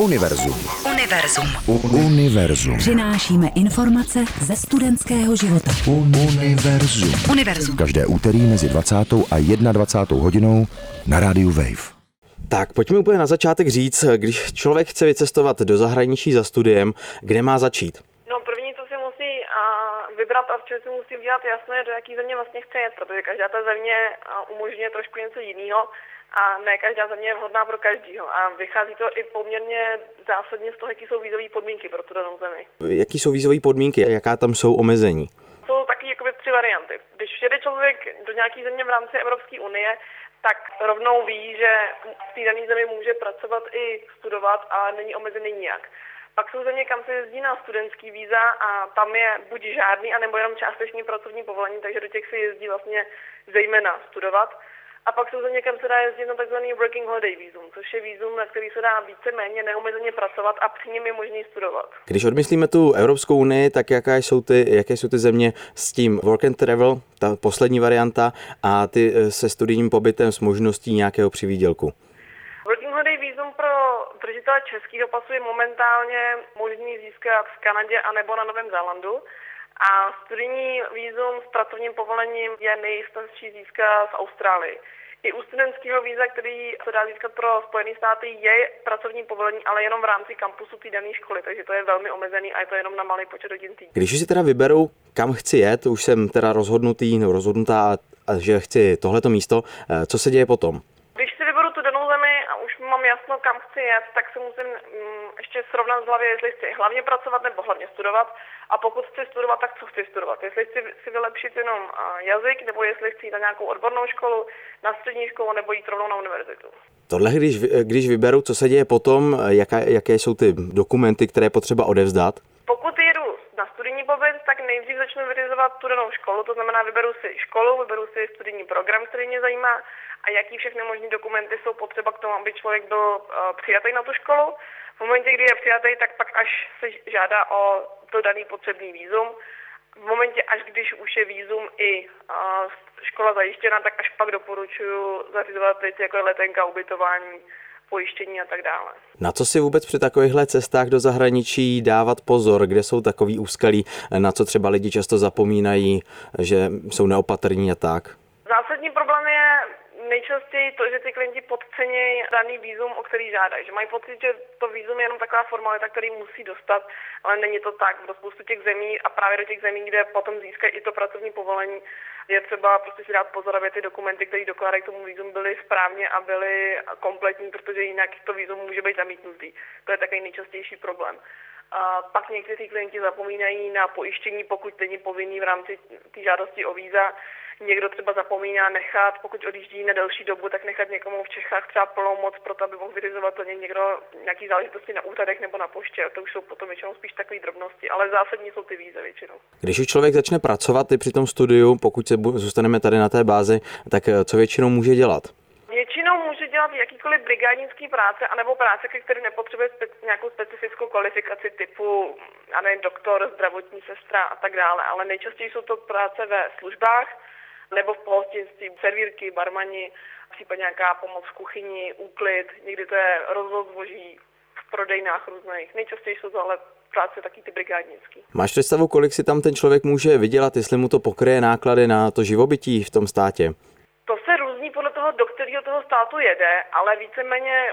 Univerzum. Přinášíme informace ze studentského života. Univerzum. Každé úterý mezi 20. a 21. hodinou na rádiu Wave. Tak, pojďme úplně na začátek říct, když člověk chce vycestovat do zahraničí za studiem, kde má začít? No, první, co si musí vybrat a včas si musí udělat jasné, do jaký země vlastně chce jet, protože každá ta země umožňuje trošku něco jiného a ne každá země je vhodná pro každýho. A vychází to i poměrně zásadně z toho, jaký jsou vízové podmínky pro tu danou zemi. Jaký jsou vízové podmínky a jaká tam jsou omezení? Jsou taky jakoby 3 varianty. Když jede člověk do nějaké země v rámci Evropské unie, tak rovnou ví, že v té dané zemi může pracovat i studovat a není omezený nijak. Pak jsou země, kam se jezdí na studentský víza a tam je buď žádný, anebo jenom částečný pracovní povolení, takže do těch se jezdí vlastně zejména studovat. A pak jsou země, kam se dá jezdit na takzvaný working holiday vízum, což je vízum, na který se dá víceméně neomezeně pracovat a při něm je možné studovat. Když odmyslíme tu Evropskou unii, tak jaké jsou ty země s tím work and travel, ta poslední varianta, a ty se studijním pobytem s možností nějakého přivýdělku? Working holiday vízum pro držitele českého pasu je momentálně možný získat v Kanadě anebo na Novém Zélandu. A studijní vízum s pracovním povolením je nejsnazší získat v Austrálii. I u studentského víza, který se dá získat pro Spojené státy, je pracovní povolení, ale jenom v rámci kampusu té dané školy, takže to je velmi omezený a je to jenom na malý počet hodin týdně. Když si teda vyberu, kam chci jet, už jsem teda rozhodnutá, že chci tohleto místo, co se děje potom? Když si vyberu tu danou zemi a už mám jasno, kam chci jet, tak se musím ještě srovnat v hlavě, jestli chci hlavně pracovat nebo hlavně studovat. A pokud chci studovat, tak co chci studovat? Jestli chci si vylepšit jenom jazyk, nebo jestli chci jít na nějakou odbornou školu, na střední školu, nebo jít rovnou na univerzitu. Tohle, když vyberu, co se děje potom, jaké jsou ty dokumenty, které potřeba odevzdat? Pokud jedu na studijní pobyt, tak nejdřív začnu vyřizovat tu danou školu, to znamená vyberu si školu, vyberu si studijní program, který mě zajímá a jaký všechny možné dokumenty jsou potřeba k tomu, aby člověk byl přijatý na tu školu. V momentě, kdy je přijatý, tak pak až se žádá o to daný potřebný vízum. V momentě, až když už je vízum i škola zajištěna, tak až pak doporučuji zařizovat věci, jako je letenka, ubytování, pojištění a tak dále. Na co si vůbec při takovýchhle cestách do zahraničí dávat pozor, kde jsou takový úskalí, na co třeba lidi často zapomínají, že jsou neopatrní a tak? Zásadní problém je nejčastěji to, že ty klienti podcenějí daný vízum, o který žádají. Že mají pocit, že to vízum je jenom taková formalita, který musí dostat, ale není to tak. Do spoustu těch zemí a právě do těch zemí, kde potom získají i to pracovní povolení, je třeba prostě si dát pozor, aby ty dokumenty, které dokládají k tomu vízum, byly správně a byly kompletní, protože jinak to vízum může být zamítnutý. To je takový nejčastější problém. A pak někteří klienti zapomínají na pojištění, pokud není povinný v rámci té žádosti o víza. Někdo třeba zapomíná nechat, pokud odjíždí na delší dobu, tak nechat někomu v Čechách třeba plnou moc pro to, aby mohl vyřizovat někdo nějaký záležitosti na úřadech nebo na poště. To už jsou potom většinou spíš takové drobnosti, ale zásadní jsou ty víza většinou. Když už člověk začne pracovat i při tom studiu, pokud se zůstaneme tady na té bázi, tak co většinou může dělat? Většinou může dělat jakýkoliv brigádnický práce, anebo práce, který nepotřebuje nějakou specifickou kvalifikaci typu, já nevím, doktor, zdravotní sestra a tak dále, ale nejčastěji jsou to práce ve službách nebo v pohostinství, servírky, barmani, případně nějaká pomoc v kuchyni, úklid, někdy to je rozvoz zboží v prodejnách různých. Nejčastěji jsou to ale práce taky ty brigádnický. Máš představu, kolik si tam ten člověk může vydělat, jestli mu to pokryje náklady na to živobytí v tom státě? To se různí podle toho, do kterého toho státu jede, ale víceméně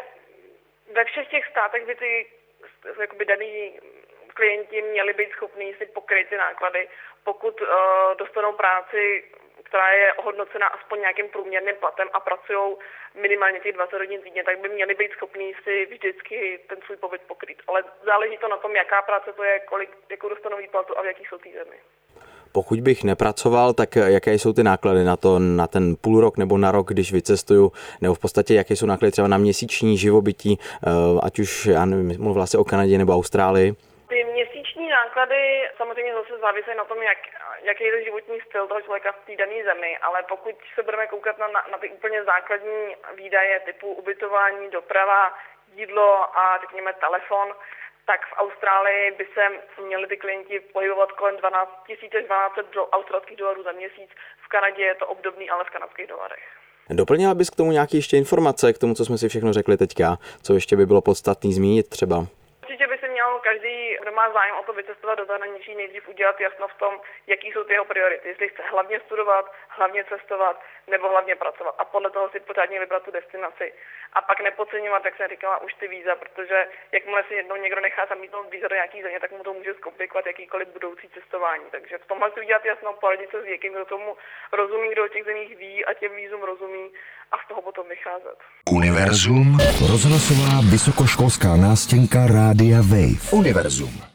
ve všech těch státech by ty jakoby daný klienti měli být schopní si pokryt ty náklady, pokud dostanou práci, která je ohodnocena aspoň nějakým průměrným platem a pracují minimálně těch 20 hodin týdně, tak by měli být schopní si vždycky ten svůj pobyt pokryt. Ale záleží to na tom, jaká práce to je, jakou dostanou výplatu a v jaký jsou té zemi. Pokud bych nepracoval, tak jaké jsou ty náklady na to, na ten půl rok nebo na rok, když vycestuju, nebo v podstatě jaké jsou náklady třeba na měsíční živobytí, ať už, já nevím, mluvila se o Kanadě nebo Austrálii? Ty měsíční náklady samozřejmě zase závisejí na tom, jaký je životní styl toho člověka v té dané zemi, ale pokud se budeme koukat na ty úplně základní výdaje typu ubytování, doprava, jídlo a řekněme telefon, tak v Austrálii by se měli ty klienti pohybovat kolem 12 000 až 1200 australských dolarů za měsíc. V Kanadě je to obdobný, ale v kanadských dolarech. Doplnila bys k tomu nějaké ještě informace, k tomu, co jsme si všechno řekli teďka, co ještě by bylo podstatné zmínit třeba? Určitě by si měl každý, kdo má zájem o to vycestovat do zahraničí, nejdřív udělat jasno v tom, jaký jsou ty jeho priority. Jestli chce hlavně studovat, hlavně cestovat nebo hlavně pracovat. A podle toho si pořádně vybrat tu destinaci. A pak nepodceňovat, jak jsem říkala, už ty víza, protože jakmile si jednou někdo nechá zamítnout víza do nějaký země, tak mu to může zkomplikovat jakýkoliv budoucí cestování. Takže v tomhle si udělat jasno, poradit se s někým, kdo tomu rozumí, kdo o těch zemích ví a těm vízum rozumí a z toho potom vycházet. Univerzum. Rozhlasová vysokoškolská nástěnka Rádia Wave. Univerzum.